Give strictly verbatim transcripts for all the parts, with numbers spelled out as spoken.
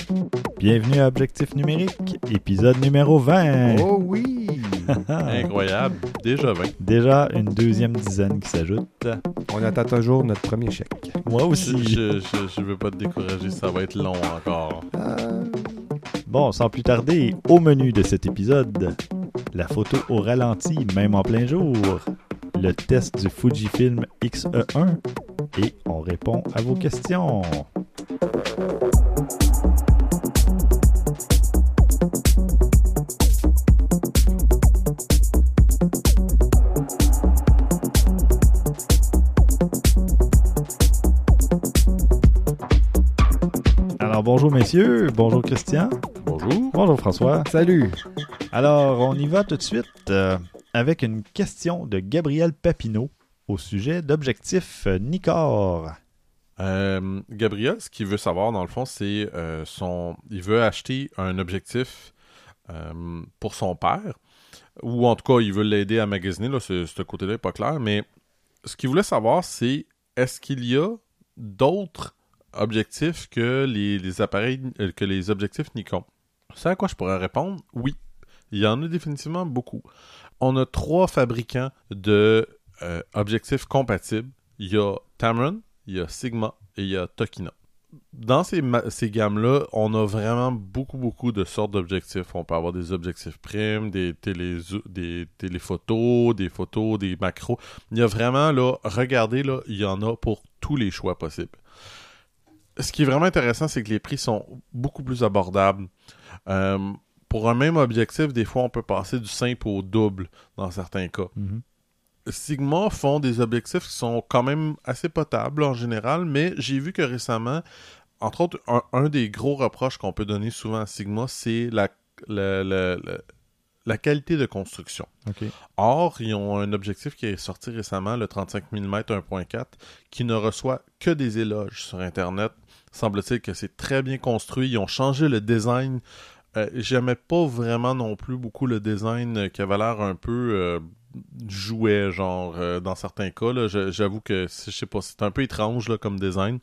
Bienvenue à Objectif numérique, épisode numéro vingt. Oh oui! Incroyable, déjà vingt. Déjà une deuxième dizaine qui s'ajoute. On attend toujours notre premier chèque. Moi aussi. Je, je, je veux pas te décourager, ça va être long encore. Euh... Bon, sans plus tarder, au menu de cet épisode, la photo au ralenti, même en plein jour, le test du Fujifilm X E un et on répond à vos questions. Alors bonjour messieurs, bonjour Christian. Bonjour. Bonjour François. Salut! Alors, on y va tout de suite euh, avec une question de Gabriel Papineau au sujet d'objectifs Nikkor. Euh, Gabriel, ce qu'il veut savoir, dans le fond, c'est euh, son... il veut acheter un objectif euh, pour son père, ou en tout cas, il veut l'aider à magasiner, là, ce, ce côté-là n'est pas clair, mais ce qu'il voulait savoir, c'est est-ce qu'il y a d'autres objectifs que les, les appareils, euh, que les objectifs Nikon? C'est à quoi je pourrais répondre? Oui. Il y en a définitivement beaucoup. On a trois fabricants de euh, objectifs compatibles. Il y a Tamron, il y a Sigma et il y a Tokina. Dans ces, ma- ces gammes-là, on a vraiment beaucoup, beaucoup de sortes d'objectifs. On peut avoir des objectifs primes, des, télé- des téléphotos, des photos, des macros. Il y a vraiment, là, regardez, là, il y en a pour tous les choix possibles. Ce qui est vraiment intéressant, c'est que les prix sont beaucoup plus abordables. Euh, pour un même objectif, des fois, on peut passer du simple au double dans certains cas. Mm-hmm. Sigma font des objectifs qui sont quand même assez potables en général, mais j'ai vu que récemment, entre autres, un, un des gros reproches qu'on peut donner souvent à Sigma, c'est la, la, la, la, la qualité de construction. Okay. Or, ils ont un objectif qui est sorti récemment, le trente-cinq millimètres un point quatre, qui ne reçoit que des éloges sur Internet. Semble-t-il que c'est très bien construit. Ils ont changé le design. Euh, j'aimais pas vraiment non plus beaucoup le design qui avait l'air un peu euh, jouet, genre, euh, dans certains cas. Là, je, j'avoue que, je sais pas, c'est un peu étrange là, comme design.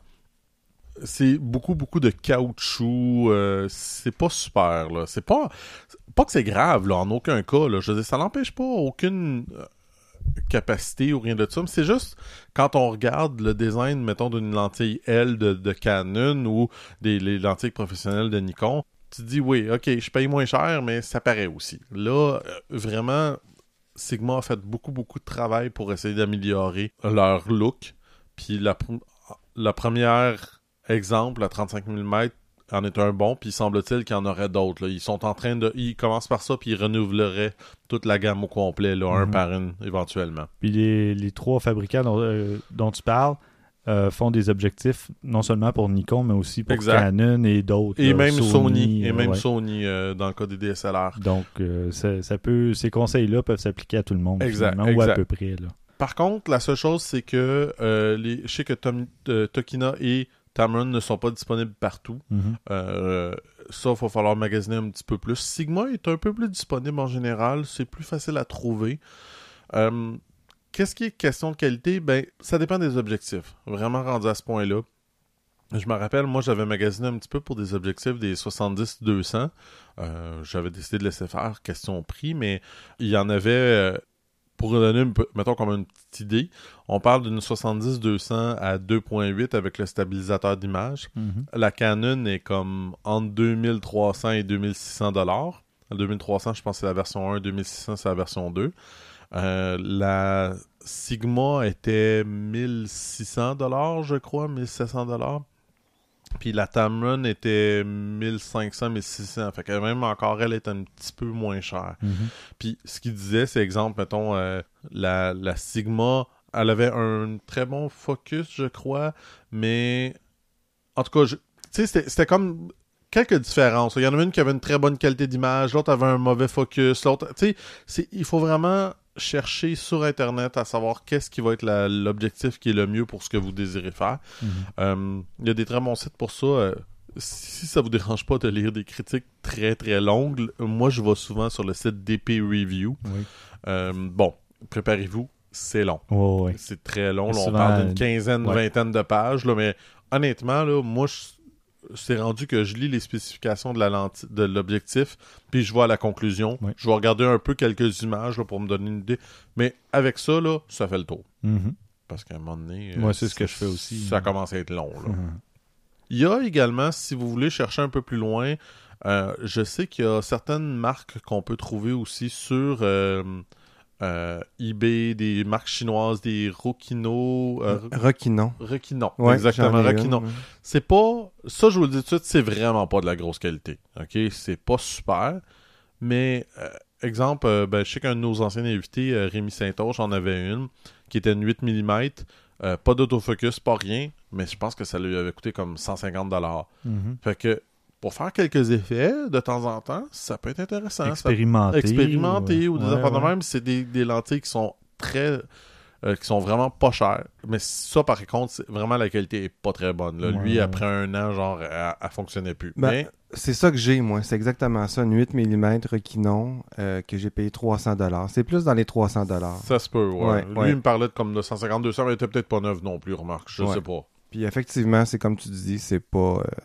C'est beaucoup, beaucoup de caoutchouc. Euh, c'est pas super, là. C'est pas... Pas que c'est grave, là, en aucun cas. Là. Je veux dire, ça n'empêche pas aucune... Euh, capacité ou rien de ça, mais c'est juste quand on regarde le design, mettons, d'une lentille L de, de Canon ou des les lentilles professionnelles de Nikon, tu te dis, oui, ok, je paye moins cher, mais ça paraît aussi. Là, euh, vraiment, Sigma a fait beaucoup, beaucoup de travail pour essayer d'améliorer leur look, puis la, la première exemple, la trente-cinq millimètres, en est un bon, puis semble-t-il qu'il y en aurait d'autres. Là. Ils sont en train de... Ils commencent par ça, puis ils renouvelleraient toute la gamme au complet, là, mm-hmm. un par une, éventuellement. Puis les, les trois fabricants dont, euh, dont tu parles euh, font des objectifs non seulement pour Nikon, mais aussi pour exact. Canon et d'autres. Et là, même Sony, Sony et même ouais. Sony euh, dans le cas des D S L R. Donc, euh, ça, ça peut, ces conseils-là peuvent s'appliquer à tout le monde, exact, ou à peu près. Là. Par contre, la seule chose, c'est que euh, les, je sais que Tom, euh, Tokina et Tamron ne sont pas disponibles partout. Mm-hmm. Euh, ça, il va falloir magasiner un petit peu plus. Sigma est un peu plus disponible en général. C'est plus facile à trouver. Euh, qu'est-ce qui est question de qualité? Ben, ça dépend des objectifs. Vraiment rendu à ce point-là. Je me rappelle, moi, j'avais magasiné un petit peu pour des objectifs des soixante-dix deux cents. Euh, j'avais décidé de laisser faire question prix, mais il y en avait... Euh, Pour donner, une, mettons, comme une petite idée, on parle d'une soixante-dix deux cents à deux point huit avec le stabilisateur d'image. Mm-hmm. La Canon est comme entre deux mille trois cents et deux mille six cents dollars. deux mille trois cents, je pense que c'est la version un, deux mille six cents, c'est la version deux. Euh, la Sigma était mille six cents dollars, je crois, mille sept cents dollars. Puis la Tamron était mille cinq cents, mille six cents. Fait que même encore, elle est un petit peu moins chère. Mm-hmm. Puis ce qu'il disait, c'est exemple, mettons, euh, la, la Sigma, elle avait un très bon focus, je crois, mais en tout cas, tu sais, c'était, c'était comme quelques différences. Il y en avait une qui avait une très bonne qualité d'image, l'autre avait un mauvais focus, l'autre, tu sais, il faut vraiment chercher sur Internet à savoir qu'est-ce qui va être la, l'objectif qui est le mieux pour ce que vous désirez faire. Mm-hmm. Euh, il y a des très bons sites pour ça. Euh, si ça vous dérange pas de lire des critiques très très longues, moi je vais souvent sur le site D P Review. Oui. Euh, bon, préparez-vous, c'est long. Oh, oui. C'est très long. Là, on souvent, parle d'une quinzaine, ouais. vingtaine de pages. Là, mais honnêtement, là, moi, je, c'est rendu que je lis les spécifications de la lentille, de l'objectif, puis je vois la conclusion. Oui. Je vais regarder un peu quelques images là, pour me donner une idée. Mais avec ça, là, ça fait le tour. Mm-hmm. Parce qu'à un moment donné... Moi, euh, c'est ce que je fais aussi. Ça commence à être long, là. Mm-hmm. Il y a également, si vous voulez chercher un peu plus loin, euh, je sais qu'il y a certaines marques qu'on peut trouver aussi sur... Euh, Euh, eBay, des marques chinoises, des Rokino. Euh, Roquinon. Requinon, Ouais, exactement, j'en ai Requinon. une, ouais. C'est pas. Ça, je vous le dis tout de suite, c'est vraiment pas de la grosse qualité. OK? C'est pas super. Mais, euh, exemple, euh, ben, je sais qu'un de nos anciens invités, euh, Rémi Saint-Onge, en avait une qui était une huit millimètres. Euh, pas d'autofocus, pas rien. Mais je pense que ça lui avait coûté comme cent cinquante dollars. Mm-hmm. Fait que. Pour faire quelques effets, de temps en temps, ça peut être intéressant. Expérimenter. Ça... Expérimenter ou, ou des ouais, affaires de ouais. même. C'est des, des lentilles qui sont très... Euh, qui sont vraiment pas chères. Mais ça, par contre, c'est... vraiment, la qualité est pas très bonne. Là. Ouais, Lui, ouais. après un an, genre, elle, elle fonctionnait plus. Ben, Mais... C'est ça que j'ai, moi. C'est exactement ça. Une huit millimètres Requinon euh, que j'ai payé trois cents dollars. C'est plus dans les trois cents dollars. Ça se peut, ouais. Ouais, Lui, ouais. il me parlait de comme de cent cinquante à deux cents, mais il était peut-être pas neuf non plus, remarque. Je Ouais. sais pas. Puis effectivement, c'est comme tu dis, c'est pas... euh,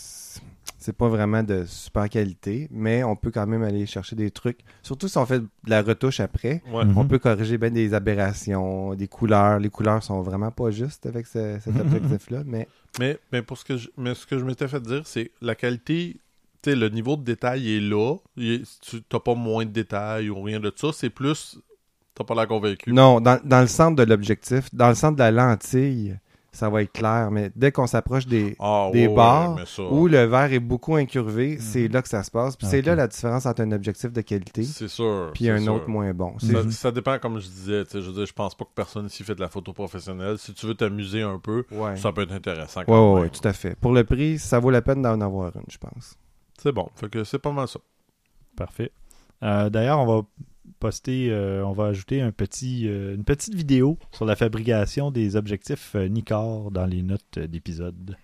c'est pas vraiment de super qualité, mais on peut quand même aller chercher des trucs. Surtout si on fait de la retouche après. Ouais. Mhm. On peut corriger bien des aberrations, des couleurs. Les couleurs sont vraiment pas justes avec ce- cet objectif-là, mais Mais, mais pour ce que je, mais ce que je m'étais fait dire, c'est la qualité, tu sais, le niveau de détail est là. Il est- tu n'as pas moins de détails ou rien de ça. C'est plus, t'as pas l'air convaincu. non, dans, dans le centre de l'objectif, dans le centre de la lentille, ça va être clair, mais dès qu'on s'approche des, Ah, des ouais, ouais, barres mais ça, où le verre est beaucoup incurvé, c'est là que ça se passe. Puis c'est Ok. là la différence entre un objectif de qualité c'est sûr. puis c'est un sûr. autre moins bon. C'est- Ça, ça dépend, comme je disais. tu sais, Je veux dire, je pense pas que personne ici fait de la photo professionnelle. Si tu veux t'amuser un peu, Ouais. ça peut être intéressant. Ouais, Quand ouais, même. ouais, tout à fait. Pour le prix, ça vaut la peine d'en avoir une, je pense. C'est bon. Fait que c'est pas mal ça. Parfait. Euh, D'ailleurs, on va poster, euh, on va ajouter un petit, euh, une petite vidéo sur la fabrication des objectifs euh, Nikkor dans les notes euh, d'épisode.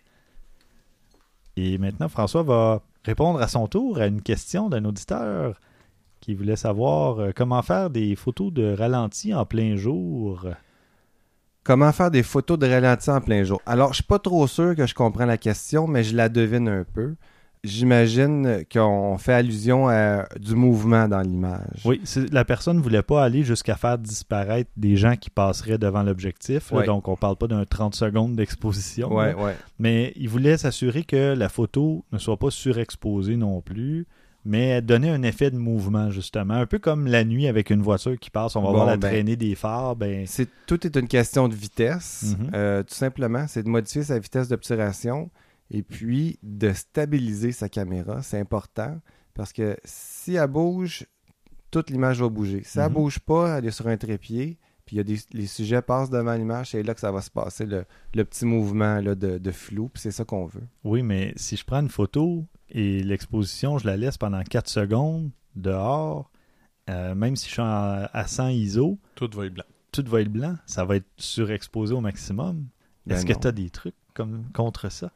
Et maintenant, François va répondre à son tour à une question d'un auditeur qui voulait savoir euh, comment faire des photos de ralenti en plein jour. Comment faire des photos de ralenti en plein jour? Alors, je suis pas trop sûr que je comprends la question, mais je la devine un peu. J'imagine qu'on fait allusion à du mouvement dans l'image. Oui, c'est- la personne ne voulait pas aller jusqu'à faire disparaître des gens qui passeraient devant l'objectif. là. Ouais. Donc, on parle pas d'un trente secondes d'exposition. Ouais, là. ouais. Mais il voulait s'assurer que la photo ne soit pas surexposée non plus, mais donner un effet de mouvement, justement. Un peu comme la nuit avec une voiture qui passe, on va Bon, voir la ben, traînée des phares. Ben, C'est, tout est une question de vitesse. Mhm. Euh, tout simplement, c'est de modifier sa vitesse d'obturation et puis de stabiliser sa caméra. C'est important parce que si elle bouge, toute l'image va bouger. Si elle Mhm. bouge pas, elle est sur un trépied, puis il y a des, les sujets passent devant l'image, c'est là que ça va se passer, le, le petit mouvement là, de, de flou, puis c'est ça qu'on veut. oui, mais si je prends une photo et l'exposition, je la laisse pendant quatre secondes dehors, euh, même si je suis en- à cent I S O, Tout va être blanc. tout va être blanc, ça va être surexposé au maximum. Ben Est-ce que non. tu as des trucs comme, contre ça?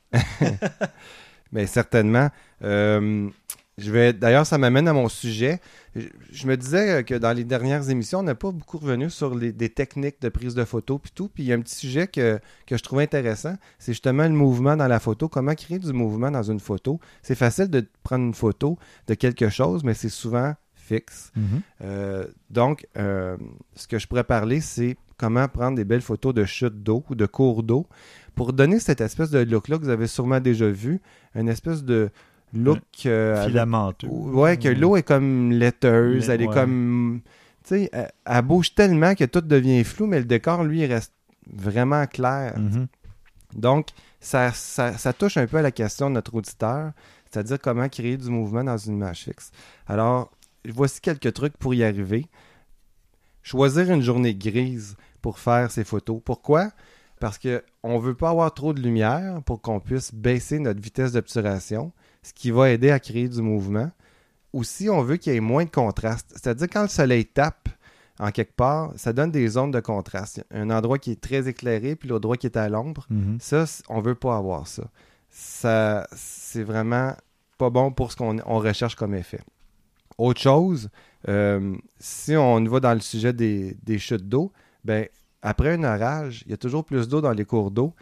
Mais certainement. Euh, je vais D'ailleurs, ça m'amène à mon sujet. Je, je me disais que dans les dernières émissions, on n'a pas beaucoup revenu sur les, des techniques de prise de photo puis tout. Puis il y a un petit sujet que, que je trouve intéressant. C'est justement le mouvement dans la photo. Comment créer du mouvement dans une photo? C'est facile de prendre une photo de quelque chose, mais c'est souvent fixe. Mhm. Euh, donc, euh, ce que je pourrais parler, c'est comment prendre des belles photos de chute d'eau ou de cours d'eau pour donner cette espèce de look-là que vous avez sûrement déjà vu, une espèce de look... euh, avec- Filamenteux. ouais, que l'eau est comme laiteuse, Mais- elle est ouais. comme... Tu sais, elle, elle bouge tellement que tout devient flou, mais le décor, lui, il reste vraiment clair. Mhm. Donc, ça, ça, ça touche un peu à la question de notre auditeur, c'est-à-dire comment créer du mouvement dans une image fixe. Alors, voici quelques trucs pour y arriver. Choisir une journée grise pour faire ces photos. Pourquoi? Parce qu'on ne veut pas avoir trop de lumière pour qu'on puisse baisser notre vitesse d'obturation, ce qui va aider à créer du mouvement. Aussi, on veut qu'il y ait moins de contraste. C'est-à-dire quand le soleil tape en quelque part, ça donne des zones de contraste. Un endroit qui est très éclairé, puis l'autre endroit qui est à l'ombre. Mhm. Ça, c- on veut pas avoir ça. Ça, c'est vraiment pas bon pour ce qu'on on recherche comme effet. Autre chose, euh, si on va dans le sujet des, des chutes d'eau, ben après un orage, il y a toujours plus d'eau dans les cours d'eau.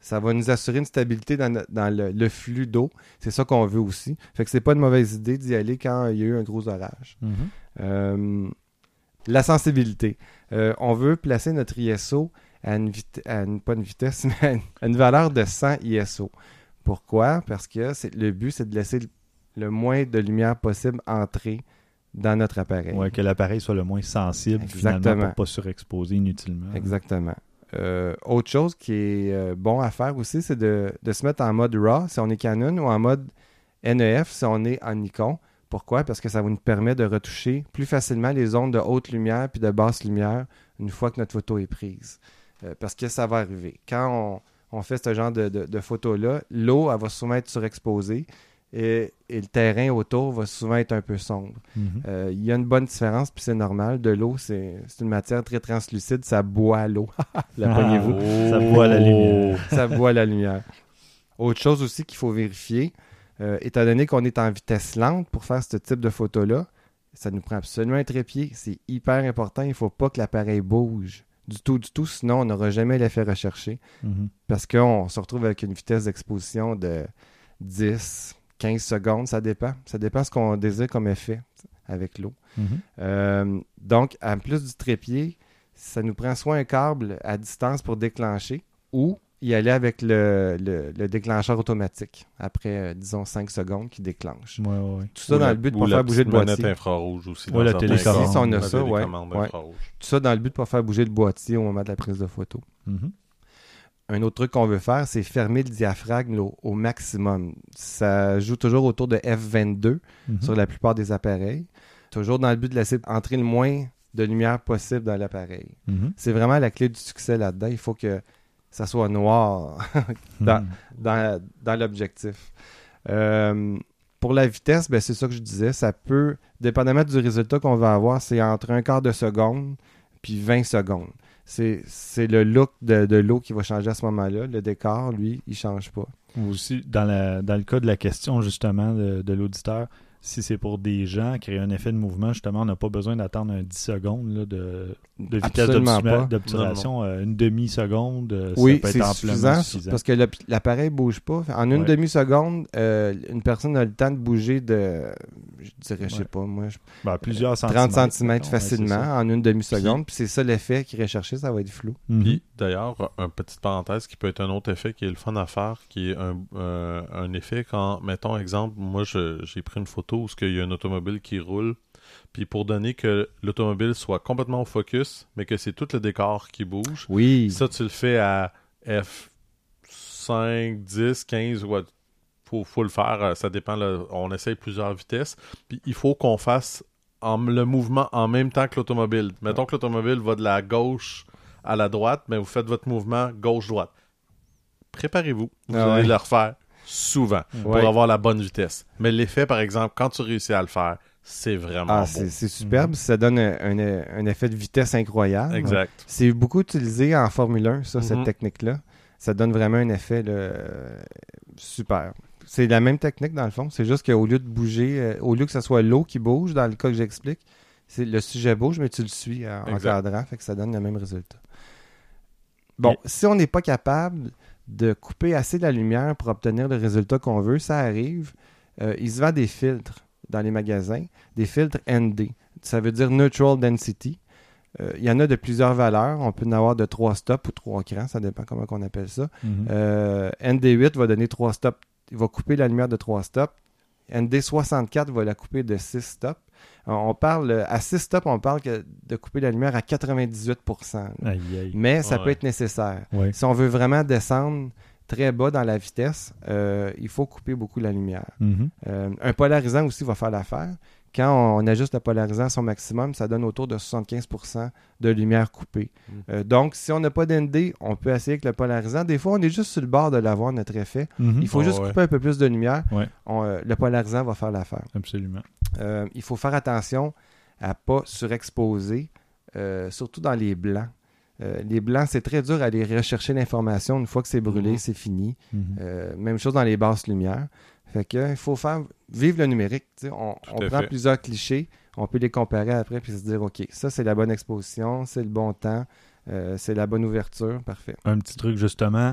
Ça va nous assurer une stabilité dans, no- dans le, le flux d'eau. C'est ça qu'on veut aussi. Fait que c'est pas une mauvaise idée d'y aller quand il y a eu un gros orage. Mhm. Euh, la sensibilité. Euh, on veut placer notre I S O à une, vit- à une- pas une vitesse, mais à une, à une valeur de cent I S O. Pourquoi? Parce que c'est, le but, c'est de laisser le, le moins de lumière possible entrer dans notre appareil. Ouais, que l'appareil soit le moins sensible, finalement, Exactement. pour ne pas surexposer inutilement. Exactement. Euh, autre chose qui est euh, bon à faire aussi, c'est de, de se mettre en mode RAW si on est Canon ou en mode N E F si on est en Nikon. Pourquoi? Parce que ça va nous permettre de retoucher plus facilement les ondes de haute lumière puis de basse lumière une fois que notre photo est prise. Euh, parce que ça va arriver. Quand on, on fait ce genre de, de, de photos-là, l'eau, elle va souvent être surexposée et, et le terrain autour va souvent être un peu sombre. Mhm. Euh, Il y a une bonne différence, puis c'est normal. De l'eau, c'est c'est une matière très translucide, ça boit l'eau. La Ah, pognez-vous. Ça boit la lumière. Ça boit la lumière. Autre chose aussi qu'il faut vérifier, euh, étant donné qu'on est en vitesse lente pour faire ce type de photo-là, ça nous prend absolument un trépied. C'est hyper important. Il ne faut pas que l'appareil bouge du tout, du tout. Sinon, on n'aura jamais l'effet recherché Mhm. parce qu'on se retrouve avec une vitesse d'exposition de dix, quinze secondes. Ça dépend. Ça dépend ce qu'on désire comme effet avec l'eau. Mhm. Euh, donc, en plus du trépied, ça nous prend soit un câble à distance pour déclencher ou y aller avec le, le- le déclencheur automatique après, euh, disons, cinq secondes qui déclenche. Ouais, ouais, ouais. Tout ça Ou dans la- le but de ou ne pas la faire bouger le petite manette boîtier. infrarouge aussi. Ouais, dans la certains télécommande. cas. Si, on a La ça, ouais. télécommande Ouais. infrarouge. Tout ça dans le but de ne pas faire bouger le boîtier au moment de la prise de photo. Mhm. Un autre truc qu'on veut faire, c'est fermer le diaphragme au, au maximum. Ça joue toujours autour de F vingt-deux Mhm. sur la plupart des appareils. Toujours dans le but de laisser entrer le moins de lumière possible dans l'appareil. Mhm. C'est vraiment la clé du succès là-dedans. Il faut que ça soit noir dans, Mhm. dans, dans l'objectif. Euh, pour la vitesse, ben, c'est ça que je disais. Ça peut, dépendamment du résultat qu'on va avoir, c'est entre un quart de seconde puis vingt secondes. C'est, c'est le look de, de l'eau qui va changer à ce moment-là. Le décor, lui, il change pas. Ou aussi, dans, la, dans le cas de la question, justement, de, de l'auditeur, si c'est pour des gens, créer un effet de mouvement, justement, on n'a pas besoin d'attendre un dix secondes là, de, de vitesse Absolument d'obtura- pas. d'obturation. Euh, une demi-seconde, euh, Oui, ça peut c'est être suffisant, amplement suffisant. parce que le- l'appareil bouge pas. En une Ouais. demi-seconde, euh, une personne a le temps de bouger de, je dirais, je sais Ouais. pas, moi, je- Ben, plusieurs trente centimètres. centimètres mettons, ouais, facilement c'est ça. en une demi-seconde. Puis c'est ça l'effet qui est recherché, ça va être flou. Mhm. Puis d'ailleurs, un petite parenthèse qui peut être un autre effet qui est le fun à faire, qui est un, euh, un effet quand, mettons exemple, moi je- j'ai pris une photo où il y a une automobile qui roule, puis pour donner que l'automobile soit complètement au focus, mais que c'est tout le décor qui bouge, Oui. ça tu le fais à F cinq, dix, quinze, ouais, faut, faut le faire, euh, ça dépend, là, on essaye plusieurs vitesses, puis il faut qu'on fasse en- le mouvement en même temps que l'automobile. Mettons que l'automobile va de la gauche à la droite, mais vous faites votre mouvement gauche-droite. Préparez-vous, vous Ah allez ouais. le refaire souvent pour Ouais. avoir la bonne vitesse. Mais l'effet, par exemple, quand tu réussis à le faire, c'est vraiment Ah, bon. c'est c'est superbe. Ça donne un, un- un effet de vitesse incroyable. Exact. C'est beaucoup utilisé en Formule un, ça, cette Mhm. technique-là. Ça donne vraiment un effet là, euh, super. C'est la même technique dans le fond. C'est juste qu'au lieu de bouger, euh, au lieu que ce soit l'eau qui bouge, dans le cas que j'explique, c'est le sujet bouge, mais tu le suis en Exact. encadrant, fait que ça donne le même résultat. Bon, Et- si on n'est pas capable de couper assez la lumière pour obtenir le résultat qu'on veut, ça arrive. Euh, il se vend des filtres dans les magasins, des filtres N D. Ça veut dire Neutral Density. Euh, il y en a de plusieurs valeurs. On peut en avoir de trois stops ou trois crans, ça dépend comment on appelle ça. Mhm. Euh, N D huit va donner trois stops. Il va couper la lumière de trois stops. N D soixante-quatre va la couper de six stops. On on parle, à six stops, on parle que de couper la lumière à quatre-vingt-dix-huit pour cent. là. Aïe, aïe. Mais ça Ouais. peut être nécessaire. Ouais. Si on veut vraiment descendre très bas dans la vitesse, euh, il faut couper beaucoup la lumière. Mhm. Euh, un polarisant aussi va faire l'affaire. Quand on, on ajuste le polarisant à son maximum, ça donne autour de soixante-quinze pour cent de lumière coupée. Mm. Euh, donc, si on n'a pas d'N D, on peut essayer avec le polarisant. Des fois, on est juste sur le bord de l'avoir, notre effet. Mhm. Il faut Ouais, juste ouais. couper un peu plus de lumière. Ouais. On, euh, le polarisant va faire l'affaire. Absolument. Euh, il faut faire attention à ne pas surexposer, euh, surtout dans les blancs. Euh, les blancs, c'est très dur à aller rechercher l'information. Une fois que c'est brûlé, Mhm. c'est fini. Mhm. Euh, même chose dans les basses lumières. Fait que, il faut faire vivre le numérique. tu sais. On, Tout on à prend fait. plusieurs clichés, on peut les comparer après puis se dire OK, ça c'est la bonne exposition, c'est le bon temps, euh, c'est la bonne ouverture, parfait. Un petit truc, justement,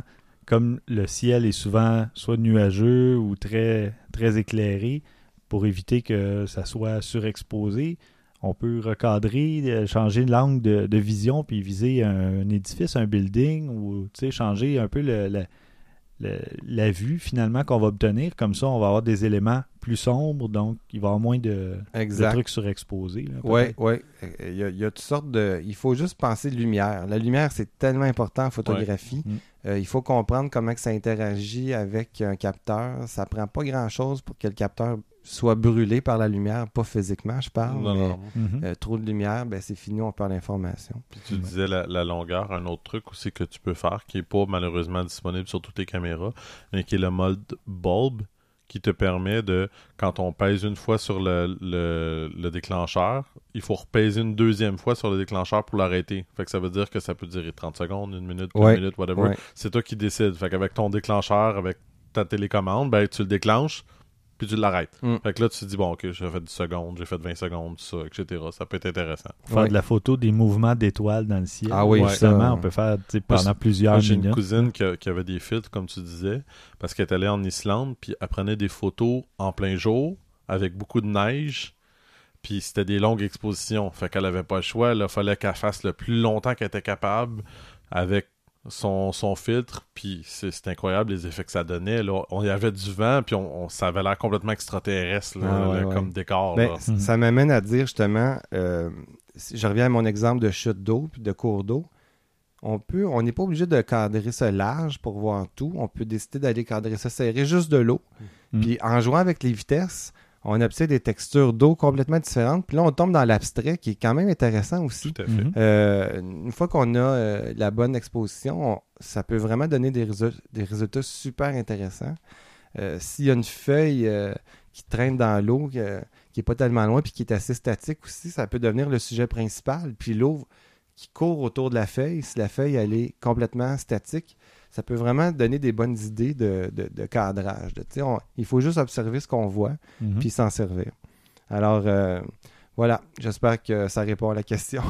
comme le ciel est souvent soit nuageux ou très, très éclairé, pour éviter que ça soit surexposé, on peut recadrer, changer l'angle de, de vision, puis viser un, un édifice, un building, ou changer un peu le, le, le, la vue finalement qu'on va obtenir. Comme ça, on va avoir des éléments plus sombres, donc il va y avoir moins de, de trucs surexposés. Oui, oui. Il y, a, il y a toutes sortes de... Il faut juste penser lumière. La lumière, c'est tellement important en photographie. Ouais. Mm. Euh, il faut comprendre comment que ça interagit avec un capteur. Ça prend pas grand-chose pour que le capteur soit brûlé par la lumière, pas physiquement, je parle. Non, mais, non. Mm-hmm. euh, trop de lumière, ben c'est fini, on perd l'information. Puis tu ouais. disais la, la longueur, un autre truc aussi que tu peux faire, qui n'est pas malheureusement disponible sur toutes les caméras, mais qui est le mode bulb, qui te permet de, quand on pèse une fois sur le, le, le déclencheur, il faut repaiser une deuxième fois sur le déclencheur pour l'arrêter. Fait que ça veut dire que ça peut durer trente secondes, une minute, ouais. une minute, whatever. Ouais. C'est toi qui décides. Fait qu'avec ton déclencheur, avec ta télécommande, ben tu le déclenches, puis tu l'arrêtes. Mm. Fait que là, tu te dis, bon, ok, j'ai fait dix secondes, j'ai fait vingt secondes, tout ça, et cetera. Ça peut être intéressant. Faire ouais. de la photo des mouvements d'étoiles dans le ciel. Ah oui, justement, ça... on peut faire pendant moi, plusieurs moi, j'ai minutes. J'ai une cousine qui, a, qui avait des filtres, comme tu disais, parce qu'elle est allée en Islande, puis elle prenait des photos en plein jour, avec beaucoup de neige, puis c'était des longues expositions. Fait qu'elle avait pas le choix. Il fallait qu'elle fasse le plus longtemps qu'elle était capable, avec Son, son filtre, puis c'est, c'est incroyable les effets que ça donnait. Là. On y avait du vent, puis on, on, ça avait l'air complètement extraterrestre là, ah, ouais, là, ouais. comme décor. Ben, là. Mm-hmm. Ça m'amène à dire justement, euh, si je reviens à mon exemple de chute d'eau, puis de cours d'eau, on peut, on n'est pas obligé de cadrer ça large pour voir tout. On peut décider d'aller cadrer ça serré, juste de l'eau. Mm-hmm. Puis en jouant avec les vitesses, on obtient des textures d'eau complètement différentes. Puis là, on tombe dans l'abstrait qui est quand même intéressant aussi. Tout à fait. Mm-hmm. Euh, une fois qu'on a euh, la bonne exposition, on, ça peut vraiment donner des, résu- des résultats super intéressants. Euh, s'il y a une feuille euh, qui traîne dans l'eau, euh, qui n'est pas tellement loin, puis qui est assez statique aussi, ça peut devenir le sujet principal. Puis l'eau qui court autour de la feuille, si la feuille elle est complètement statique, ça peut vraiment donner des bonnes idées de, de, de cadrage. De, on, il faut juste observer ce qu'on voit, mm-hmm. puis s'en servir. Alors, euh, voilà. J'espère que ça répond à la question.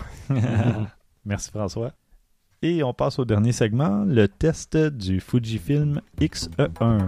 Merci François. Et on passe au dernier segment, le test du Fujifilm X E un.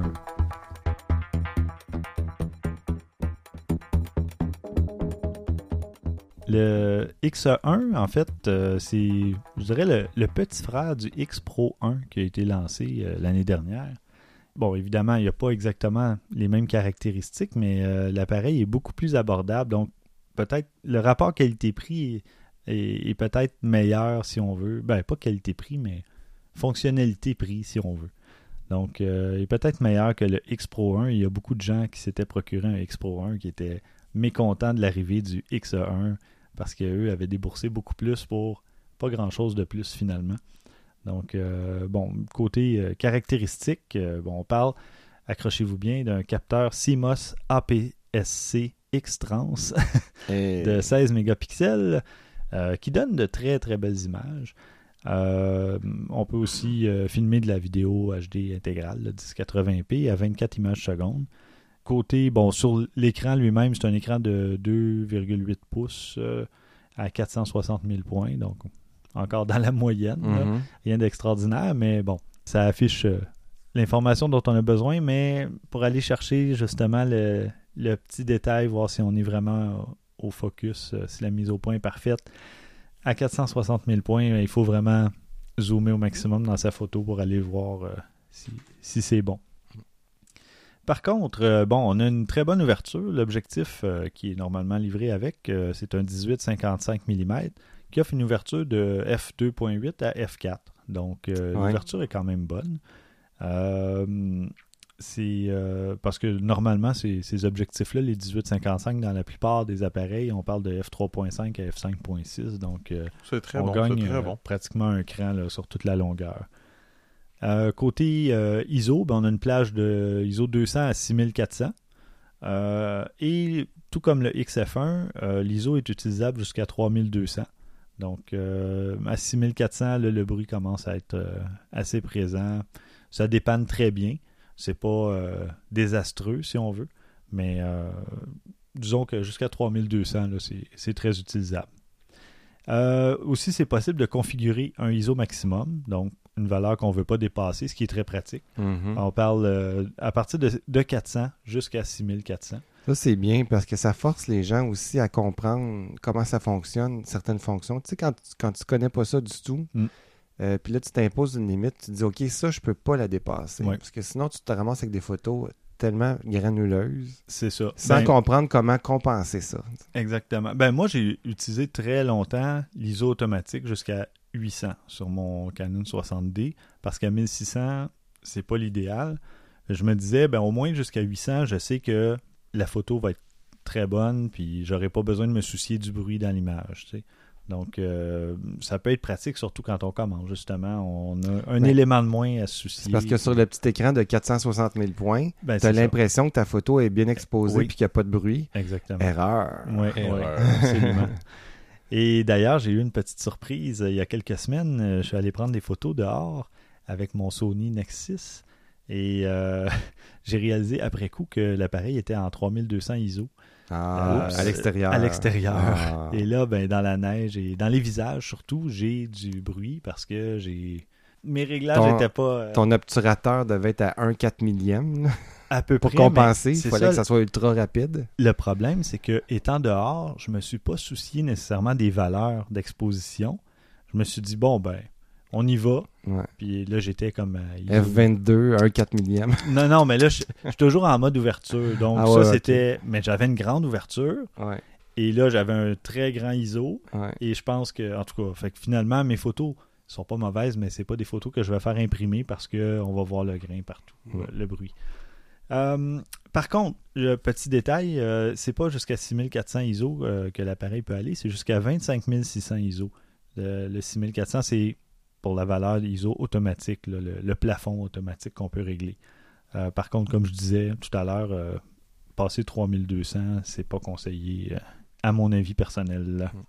Le X E un, en fait, euh, c'est, je dirais, le, le petit frère du X Pro un qui a été lancé euh, l'année dernière. Bon, évidemment, il n'y a pas exactement les mêmes caractéristiques, mais euh, l'appareil est beaucoup plus abordable. Donc, peut-être le rapport qualité-prix est, est, est peut-être meilleur si on veut. Ben, pas qualité-prix, mais fonctionnalité-prix si on veut. Donc, euh, il est peut-être meilleur que le X Pro un. Il y a beaucoup de gens qui s'étaient procuré un X Pro un qui étaient mécontents de l'arrivée du X E un parce qu'eux avaient déboursé beaucoup plus pour pas grand-chose de plus finalement. Donc, euh, bon, côté euh, caractéristique, euh, bon, on parle, accrochez-vous bien, d'un capteur C M O S A P S C X-Trans Et... de seize mégapixels euh, qui donne de très très belles images. Euh, on peut aussi euh, filmer de la vidéo H D intégrale, là, dix quatre-vingts p à vingt-quatre images secondes. Côté, bon, sur l'écran lui-même, c'est un écran de deux virgule huit pouces euh, à quatre cent soixante mille points, donc encore dans la moyenne. Mm-hmm. Là. Rien d'extraordinaire, mais bon, ça affiche euh, l'information dont on a besoin, mais pour aller chercher justement le, le petit détail, voir si on est vraiment au focus, euh, si la mise au point est parfaite, à quatre cent soixante mille points, il faut vraiment zoomer au maximum dans sa photo pour aller voir euh, si, si c'est bon. Par contre, euh, bon, on a une très bonne ouverture. L'objectif euh, qui est normalement livré avec, euh, c'est un dix-huit cinquante-cinq millimètres qui offre une ouverture de f deux virgule huit à f quatre. Donc, euh, ouais. L'ouverture est quand même bonne. Euh, c'est euh, parce que normalement, ces, ces objectifs-là, les dix-huit cinquante-cinq, dans la plupart des appareils, on parle de f trois virgule cinq à f cinq virgule six. Donc, euh, c'est très on bon, gagne c'est très euh, bon. pratiquement un cran là, sur toute la longueur. Euh, côté euh, I S O, ben, on a une plage de I S O deux cents à six mille quatre cents. Euh, et tout comme le X F un, euh, l'I S O est utilisable jusqu'à trois mille deux cents. Donc, euh, à six mille quatre cents, là, le bruit commence à être euh, assez présent. Ça dépanne très bien. C'est pas euh, désastreux, si on veut. Mais euh, disons que jusqu'à trois mille deux cents, là, c'est, c'est très utilisable. Euh, aussi, c'est possible de configurer un I S O maximum. Donc, une valeur qu'on ne veut pas dépasser, ce qui est très pratique. Mhm. On parle euh, à partir de, de quatre cents jusqu'à six mille quatre cents. Ça, c'est bien parce que ça force les gens aussi à comprendre comment ça fonctionne, certaines fonctions. Tu sais, quand, tu- quand tu connais pas ça du tout, Mm. euh, puis là, tu t'imposes une limite, tu te dis, OK, ça, je peux pas la dépasser. Ouais. Parce que sinon, tu te ramasses avec des photos tellement granuleuses, C'est ça. sans Ben, comprendre comment compenser ça. Exactement. Ben moi, j'ai utilisé très longtemps l'I S O automatique jusqu'à huit cents sur mon Canon soixante D parce qu'à mille six cents, c'est pas l'idéal. Je me disais, ben au moins jusqu'à huit cents, je sais que la photo va être très bonne puis j'aurai pas besoin de me soucier du bruit dans l'image, tu sais. Donc, euh, ça peut être pratique, surtout quand on commence, justement. On a un Ben, élément de moins à se soucier. C'est parce que sur le petit écran de quatre cent soixante mille points, Ben, tu as c'est ça. l'impression que ta photo est bien exposée Oui. et qu'il n'y a pas de bruit. Exactement. Erreur. Oui, Erreur. absolument. Et d'ailleurs, j'ai eu une petite surprise. Il y a quelques semaines, euh, je suis allé prendre des photos dehors avec mon Sony Nexus. Et euh, j'ai réalisé après coup que l'appareil était en trois mille deux cents I S O. Ah, Oups. à l'extérieur. À l'extérieur. Ah. Et là, ben, dans la neige et dans les visages surtout, j'ai du bruit parce que j'ai mes réglages Ton- n'étaient pas euh, Ton obturateur devait être à un quatre millième. à peu Pour près. compenser, mais il c'est fallait ça, que ça soit ultra rapide. le problème, c'est que étant dehors, je me suis pas soucié nécessairement des valeurs d'exposition. Je me suis dit, bon, ben, on y va. Ouais. Puis là, j'étais comme... euh, F vingt-deux, un quatre millième. Non, non, mais là, je je suis toujours en mode ouverture. Donc, Ah ça, ouais, c'était... Mais j'avais une grande ouverture. Ouais, Et là, j'avais un très grand I S O. ouais. Et je pense que, en tout cas, fait que finalement, mes photos sont pas mauvaises, mais c'est pas des photos que je vais faire imprimer parce qu'on va voir le grain partout, Mm. le, le bruit. Euh, par contre, le petit détail, euh, c'est pas jusqu'à six mille quatre cents I S O euh, que l'appareil peut aller, c'est jusqu'à vingt-cinq mille six cents I S O. Le, le six mille quatre cents, c'est pour la valeur I S O automatique, là, le, le plafond automatique qu'on peut régler. Euh, par contre, comme je disais tout à l'heure, euh, passer trois mille deux cents, c'est pas conseillé, euh, à mon avis personnel. Là. Mm.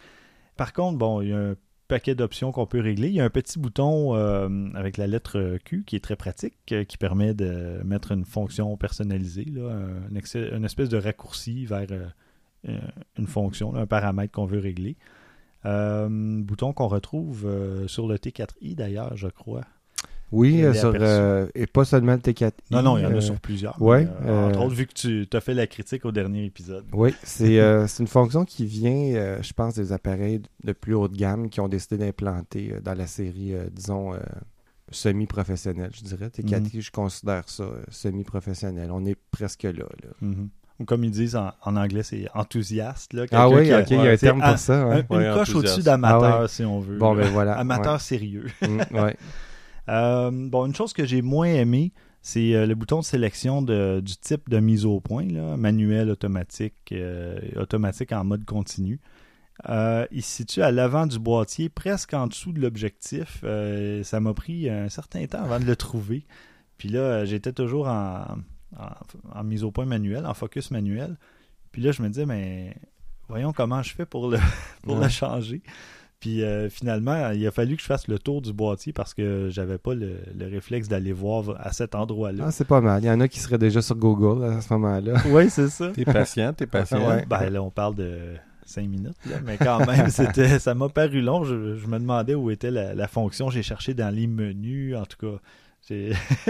Par contre, bon, il y a un paquet d'options qu'on peut régler. Il y a un petit bouton euh, avec la lettre Q qui est très pratique, euh, qui permet de mettre une fonction personnalisée, là, un, excès- une espèce de raccourci vers euh, euh, une fonction, là, un paramètre qu'on veut régler. Euh, bouton qu'on retrouve euh, sur le T quatre i d'ailleurs, je crois. Oui, Je euh, l'ai sur, aperçu. euh, et pas seulement le T quatre i. Non, non, il y en a euh, sur plusieurs. ouais, mais, euh, entre euh, autres, vu que tu as fait la critique au dernier épisode. Oui, c'est euh, c'est une fonction qui vient, euh, je pense, des appareils de plus haute gamme qui ont décidé d'implanter euh, dans la série, euh, disons, euh, semi-professionnelle, je dirais. T quatre i, Mhm. je considère ça euh, semi-professionnel. On est presque là. là. Mhm. Ou comme ils disent en, en anglais, c'est enthousiaste. Là, Ah quelqu'un oui, qui a- ok, il y a un ouais, terme c'est pour ça. un- ouais. une Ouais, coche enthousiaste. au-dessus d'amateur, Ah ouais. si on veut. Bon, là. ben voilà. Amateur ouais. sérieux. Mm, ouais. Euh, bon, une chose que j'ai moins aimé, c'est euh, le bouton de sélection de- du type de mise au point, là, manuel, automatique, euh, automatique en mode continu. Euh, il se situe à l'avant du boîtier, presque en dessous de l'objectif. Euh, ça m'a pris un certain temps avant de le trouver. Puis là, euh, j'étais toujours en, en, en mise au point manuel, en focus manuel. Puis là, je me disais, mais voyons comment je fais pour le, pour Ouais. le changer. Puis euh, finalement, il a fallu que je fasse le tour du boîtier parce que j'avais pas le, le réflexe d'aller voir à cet endroit-là. Ah, c'est pas mal. Il y en a qui seraient déjà sur Google à ce moment-là. Oui, c'est ça. T'es patient, t'es patient. Ouais. Ben là, on parle de cinq minutes, là, mais quand même, c'était, ça m'a paru long. Je, je me demandais où était la, la fonction. J'ai cherché dans les menus, en tout cas. J'ai...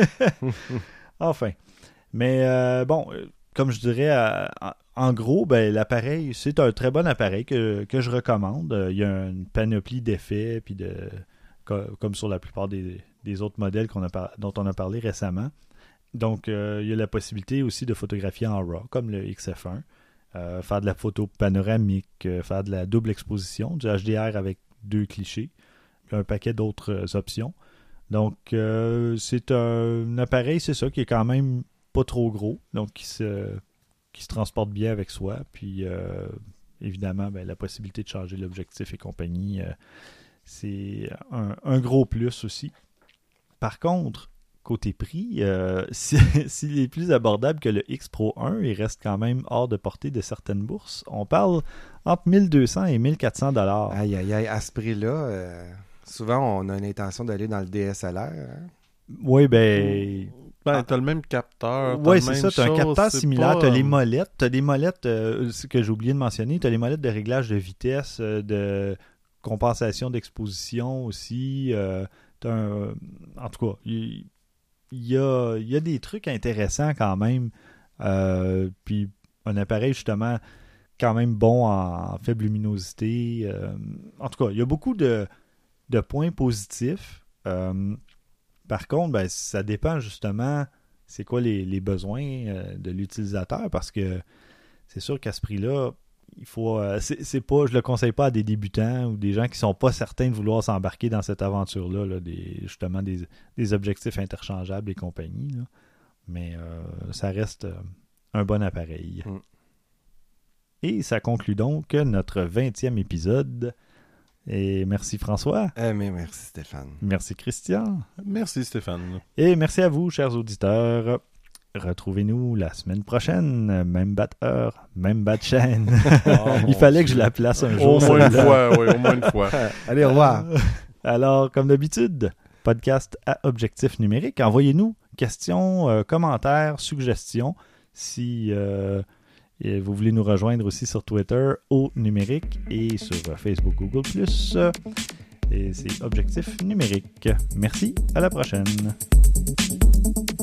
enfin. Mais euh, bon, euh, comme je dirais, euh, en, en gros, ben, l'appareil, c'est un très bon appareil que, que je recommande. Euh, Il y a une panoplie d'effets, puis de, co- comme sur la plupart des, des autres modèles qu'on a par- dont on a parlé récemment. Donc, euh, il y a la possibilité aussi de photographier en RAW, comme le X F un. Euh, faire de la photo panoramique, euh, faire de la double exposition, du H D R avec deux clichés, puis un paquet d'autres euh, options. Donc, euh, c'est un, un appareil, c'est ça, qui est quand même pas trop gros, donc qui se, qui se transporte bien avec soi. Puis, euh, évidemment, ben, la possibilité de changer l'objectif et compagnie, euh, c'est un, un gros plus aussi. Par contre, côté prix, euh, si- s'il est plus abordable que le X Pro un, il reste quand même hors de portée de certaines bourses. On parle entre mille deux cents et mille quatre cents dollars. Aïe, aïe, aïe. À ce prix-là, euh, souvent, on a une intention d'aller dans le D S L R. hein. Oui, ben... Ben, t'as le même capteur. t'as Oui, le c'est même ça. Tu as un chose, capteur c'est similaire. pas, Tu as les euh, molettes. Tu as des molettes euh, ce que j'ai oublié de mentionner. Tu as les molettes de réglage de vitesse, euh, de compensation d'exposition aussi. Euh, c'est un... En tout cas, il, il, y a, il y a des trucs intéressants quand même. Euh, puis un appareil, justement, quand même bon en faible luminosité. Euh, en tout cas, il y a beaucoup de, de points positifs. Euh, par contre, ben, ça dépend justement c'est quoi les, les besoins euh, de l'utilisateur, parce que c'est sûr qu'à ce prix-là, il faut. Euh, c'est, c'est pas, je le conseille pas à des débutants ou des gens qui sont pas certains de vouloir s'embarquer dans cette aventure-là, là, des, justement des, des objectifs interchangeables et compagnie. Là. Mais euh, ça reste euh, un bon appareil. Mm. Et ça conclut donc notre vingtième épisode. Et merci François. Eh mais merci Stéphane. Merci Christian. Merci Stéphane. Et merci à vous, chers auditeurs. Retrouvez-nous la semaine prochaine. Même batteur, même bat chaîne. Oh, il fallait Dieu. que je la place un jour. Au moins une fois, oui, au moins une fois. Allez, au revoir. Alors, comme d'habitude, podcast à objectif numérique. Envoyez-nous questions, euh, commentaires, suggestions. Si euh, vous voulez nous rejoindre aussi sur Twitter au numérique et sur Facebook, Google plus. Et c'est Objectif numérique. Merci, à la prochaine.